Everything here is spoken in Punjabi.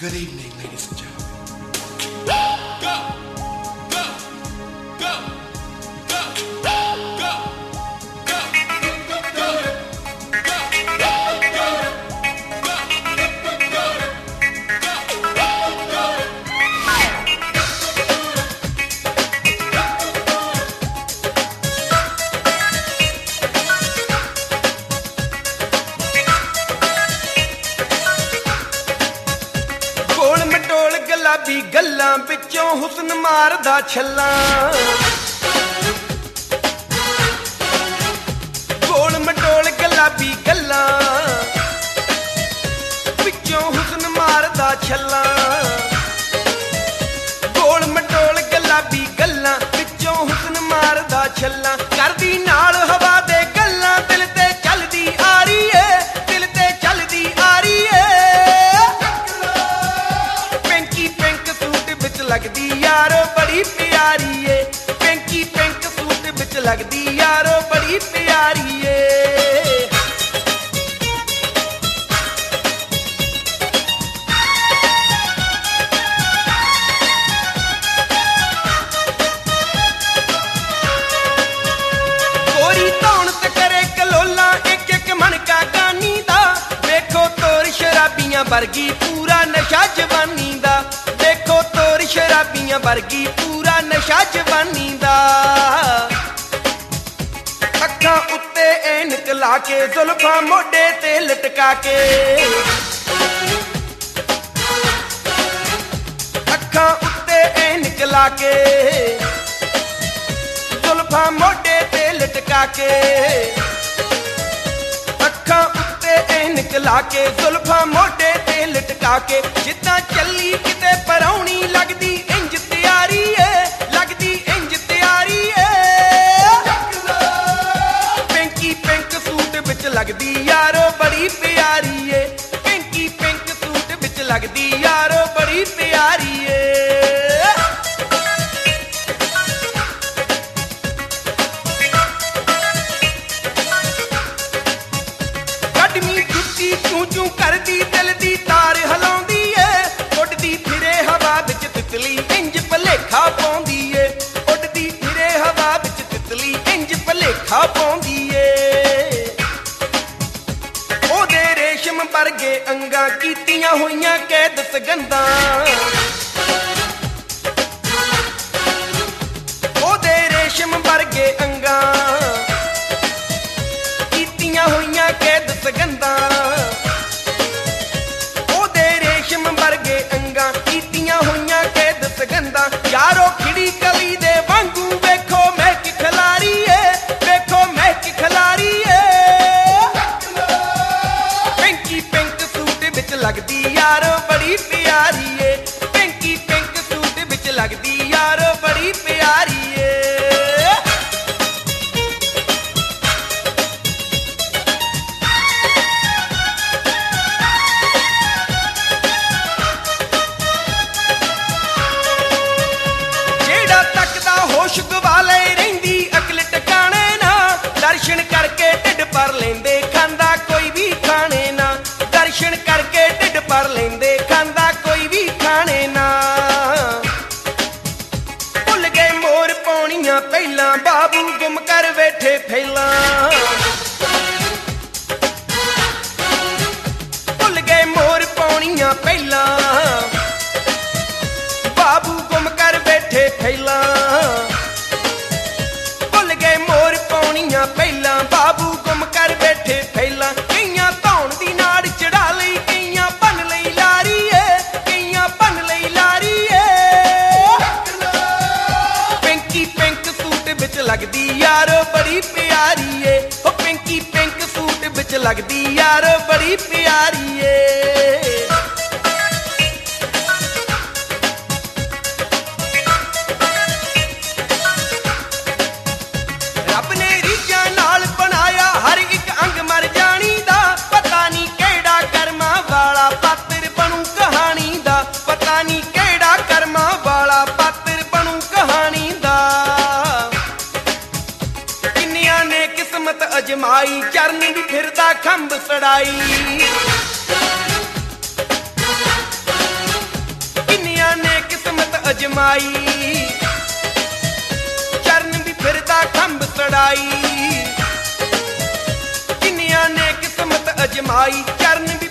Good evening, ladies and gentlemen. Go! Go! Go! Go! Go! Go! ਗੁਲਾਬੀ ਗੱਲਾਂ ਵਿੱਚੋਂ ਹੁਸਨ ਮਾਰਦਾ ਛੱਲਾਂ ਗੋਲ ਮਟੋਲ ਗੁਲਾਬੀ ਗੱਲਾਂ ਵਿੱਚੋਂ ਹੁਸਨ ਮਾਰਦਾ ਛੱਲਾਂ ਗੋਲ ਮਟੋਲ ਗੁਲਾਬੀ ਗੱਲਾਂ ਵਿੱਚੋਂ ਹੁਸਨ ਮਾਰਦਾ ਛੱਲਾਂ ਕਰਦੀ ਨਾਲ ਹਵਾ ਦੇ ਗੱਲਾਂ ਦਿਲ ਤੇ ਚੱਲਦੀ ਆ ਰਹੀ ਏ ਦਿਲ ਤੇ ਚੱਲਦੀ ਆ ਰਹੀ ਏ ਲੱਗਦੀ ਯਾਰੋ ਬੜੀ ਪਿਆਰੀ ਏ ਪਿੰਕੀ ਪਿੰਕ ਸੂਟ ਵਿੱਚ ਲੱਗਦੀ ਯਾਰੋ ਬੜੀ ਪਿਆਰੀ ਏ ਗੋਰੀ ਧੌਣ ਤੇ ਕਰੇ ਕਲੋਲਾ ਇੱਕ ਇੱਕ ਮਣਕਾ ਗਾਨੀ ਦਾ ਵੇਖੋ ਤੋਰ ਸ਼ਰਾਬੀਆਂ ਵਰਗੀ ਪੂਰਾ ਨਸ਼ਾ ਜਵਾਨੀ ਦਾ ਦੇਖੋ ਤੋਰ ਸ਼ਰਾਬੀਆਂ ਵਰਗੀ ਪੂਰਾ ਨਸ਼ਾ ਜਵਾਨੀ ਦਾ ਅੱਖਾਂ ਉੱਤੇ ਐਨਕ ਲਾ ਕੇ ਜ਼ੁਲਫਾਂ ਮੋਢੇ ਤੇ ਲਟਕਾ ਕੇ ਅੱਖਾਂ ਉੱਤੇ ਐਨਕ ਲਾ ਕੇ ਜ਼ੁਲਫਾਂ ਮੋਢੇ ਤੇ ਲਟਕਾ ਕੇ ਅੱਖਾਂ ਉੱਤੇ ਐਨਕ ਲਾ ਕੇ ਜ਼ੁਲਫਾਂ ਮੋਢੇ ਤੇ ਲਟਕਾ ਕੇ ਜਿੱਦਾਂ ਚੱਲੀ ਕਿਤੇ ਪਰਾਉਣੀ ਲੱਗਦੀ ਇੰਜ ਤਿਆਰੀ ਏ ਲੱਗਦੀ ਇੰਜ ਤਿਆਰੀ ਏ ਪਿੰਕੀ ਪਿੰਕ ਸੂਟ ਵਿੱਚ ਲੱਗਦੀ ਯਾਰੋ ਬੜੀ ਪਿਆਰੀ ਏ ਪਿੰਕੀ ਪਿੰਕ ਸੂਟ ਵਿੱਚ ਲੱਗਦੀ ਯਾਰੋ ਬੜੀ ਪਿਆਰੀ ਏ ਚੂੰ ਚੂੰ ਕਰਦੀ ਦਿਲ ਦੀ ਤਾਰ ਹਿਲਾਉਂਦੀ ਏ ਉੱਡਦੀ ਫਿਰੇ ਹਵਾ ਵਿੱਚ ਤਿਤਲੀ ਇੰਜ ਭਲੇਖਾ ਪਾਉਂਦੀ ਏ ਉੱਡਦੀ ਫਿਰੇ ਹਵਾ ਵਿੱਚ ਤਿਤਲੀ ਇੰਜ ਭਲੇਖਾ ਪਾਉਂਦੀ ਏ ਉਹਦੇ ਰੇਸ਼ਮ ਵਰਗੇ ਅੰਗਾਂ ਕੀਤੀਆਂ ਹੋਈਆਂ ਕੈਦ ਸਗੰਧਾਂ ਉਹਦੇ ਰੇਸ਼ਮ ਵਰਗੇ ਅੰਗਾਂ ਕੀਤੀਆਂ ਹੋਈਆਂ ਕੈਦ ਸਗੰਧਾਂ ਵਰਗੇ ਅੰਗਾਂ ਕੀਤੀਆਂ ਹੋਈਆਂ ਕੈਦ ਸਗੰਧਾਂ ਯਾਰੋ ਖਿੜੀ ਕਲੀ ਦੇ ਵਾਂਗੂ ਵੇਖੋ ਮਹਿਕ ਖਿਲਾਰੀ ਏ ਵੇਖੋ ਮਹਿਕ ਖਿਲਾਰੀ ਏ ਪਿੰਕੀ ਪਿੰਕ ਸੂਟ ਵਿੱਚ ਲੱਗਦੀ ਯਾਰੋ ਬੜੀ ਪਿਆਰੀ ਏ ਪਿੰਕੀ ਪਿੰਕ ਸੂਟ ਵਿੱਚ ਲੱਗਦੀ ਯਾਰੋ ਬੜੀ ਪਿਆਰੀ ਏ ਹੋਸ਼ ਗਵਾ ਲੈ ਰਹਿੰਦੀ ਅਕਲ ਟਿਕਾਣੇ ਨਾ ਦਰਸ਼ਨ ਕਰਕੇ ਢਿੱਡ ਭਰ ਲੈਂਦੇ ਖਾਂਦਾ ਕੋਈ ਵੀ ਖਾਣੇ ਨਾ ਦਰਸ਼ਨ ਕਰਕੇ ਢਿੱਡ ਭਰ ਲੈਂਦੇ ਖਾਂਦਾ ਕੋਈ ਵੀ ਖਾਣੇ ਨਾ ਭੁੱਲ ਗਏ ਮੋਰ ਪਾਉਣੀਆਂ ਪਹਿਲਾਂ ਬਾਬੂ ਗੁੰਮ ਕਰ ਬੈਠੇ ਫੈਲਾਂ ਭੁੱਲ ਗਏ ਮੋਰ ਪਾਉਣੀਆਂ ਪਹਿਲਾਂ ਬਾਬੂ ਗੁੰਮ ਕਰ ਬੈਠੇ ਫੈਲਾਂ ਪਹਿਲਾਂ ਬਾਬੂ ਗੁੰਮ ਕਰ ਬੈਠੇ ਫੈਲਾਂ ਕਈਆਂ ਧੌਣ ਦੀ ਨਾੜ ਚੜਾ ਲਈ ਕਈਆਂ ਭੰਨ ਲਈ ਲਾਰੀ ਏ ਕਈਆਂ ਭੰਨ ਲਈ ਲਾਰੀ ਏ ਪਿੰਕੀ ਪਿੰਕ ਸੂਟ ਵਿੱਚ ਲੱਗਦੀ ਯਾਰੋ ਬੜੀ ਪਿਆਰੀ ਏ ਉਹ ਪਿੰਕੀ ਪਿੰਕ ਸੂਟ ਵਿੱਚ ਲੱਗਦੀ ਯਾਰੋ ਬੜੀ ਪਿਆਰੀ ਏ ਰੱਬ ਨੇ ਰੀਝਾਂ ਨਾਲ ਬਣਾਇਆ ਹਰ ਇੱਕ ਅੰਗ ਮਰ ਜਾਣੀ ਦਾ ਪਤਾ ਨਹੀਂ ਕਿਹੜਾ ਕਰਮਾਂ ਵਾਲਾ ਪਾਤਰ ਬਣੂ ਕਹਾਣੀ ਦਾ ਪਤਾ ਨਹੀਂ ਕਿਹੜਾ ਕਰਮਾਂ ਵਾਲਾ ਪਾਤਰ ਬਣੂ ਕਹਾਣੀ ਦਾ ਕਿੰਨਿਆਂ ਨੇ ਕਿਸਮਤ ਅਜਮਾਈ ਚਰਨ ਵੀ ਫਿਰਦਾ ਖੰਭ ਸੜਾਈ ਸਮਾਈ ਚਰਨ ਵੀ ਫਿਰਦਾ ਖੰਭ ਸੜਾਈ ਕਿੰਨਿਆਂ ਨੇ ਕਿਸਮਤ ਅਜਮਾਈ ਚਰਨ